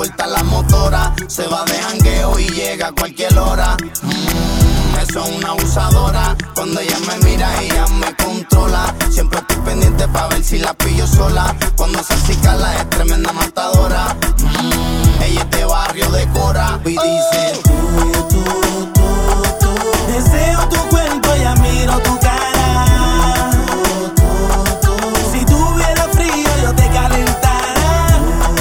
suelta la motora. Se va de jangueo y llega a cualquier hora. Eso es una abusadora. Cuando ella me mira, ella me controla. Siempre estoy pendiente pa' ver si la pillo sola. Cuando se acicala es tremenda matadora. Ella es de barrio, de Cora. Y dice deseo tu cuerpo y admiro tu cara. Si tuviera frío yo te calentara.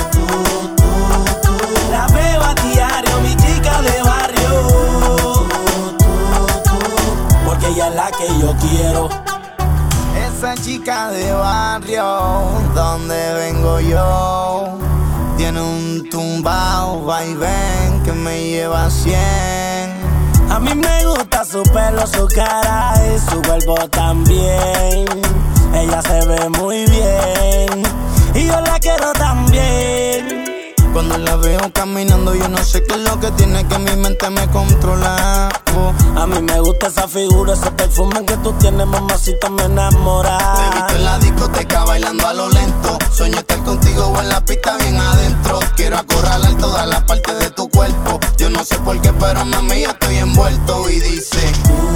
La veo a diario, mi chica de barrio, porque ella es la que yo quiero. esa chica de barrio, donde vengo yo, tiene un tumbao, vaivén que me lleva a 100. A mí me gusta su pelo, su cara y su cuerpo también. Ella se ve muy bien y yo la quiero también. Cuando la veo caminando yo no sé qué es lo que tiene, que mi mente me controla. A mí me gusta esa figura, ese perfume que tú tienes, mamacita, me enamora. Te he visto en la discoteca bailando a lo lento. Sueño estar contigo o en la pista bien adentro. Quiero acorralar todas las partes de tu cuerpo. Yo no sé por qué, pero mami, yo estoy envuelto. Y dice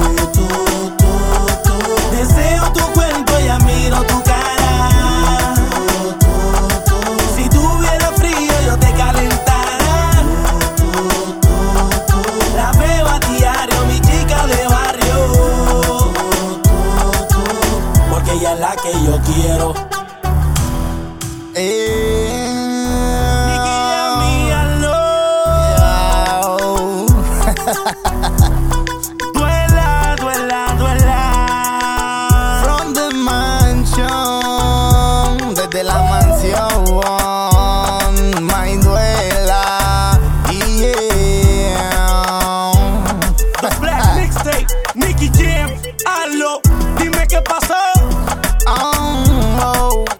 deseo tu cuerpo y admiro tu cara. Si tuviera frío yo te calentara. La veo a diario, mi chica de barrio, porque ella es la que yo quiero. Nicky, mía, duela, duela, duela. From the mansion, desde la mansión, my duela, yeah. The Black Mixtape, Nicky Jam, hazlo, dime qué pasó. Oh, oh.